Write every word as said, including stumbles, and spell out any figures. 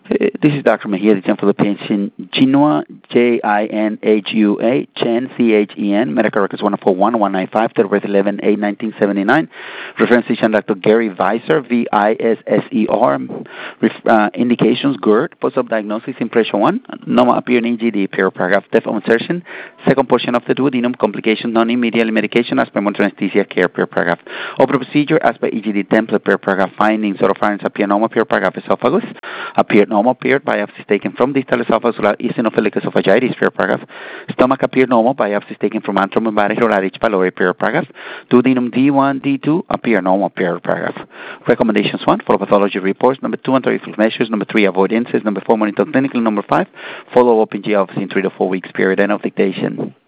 Uh, This is Doctor Mejia, the Gen for the patient, Jinhua, J I N H U A, Chen, C H E N, medical records one four one one nine five, date of birth eleven eight nineteen seventy-nine, reference physician Doctor Gary Visser, V I S S E R, Ref- uh, indications, GERD, post-op diagnosis, impression one, normal appear in E G D, per paragraph, depth of insertion, second portion of the duodenum, complication, non-immediate medication, as per monitoring anesthesia care, per paragraph, open procedure, as per E G D template, per paragraph, findings, oropharynx appear normal, per paragraph, esophagus, appeared normal, appeared biopsies taken from distal esophagus without eosinophilic esophagitis, per paragraph. Stomach appeared normal, biopsies taken from antrum pylori or H. pylori, per paragraph. Duodenum D one, D two appear normal, per paragraph. Recommendations one, follow pathology reports. Number two, anti-reflux measures. Number three, avoid incidents. Number four, monitor clinically. Number five, follow up in G office in three to four weeks period. End of dictation.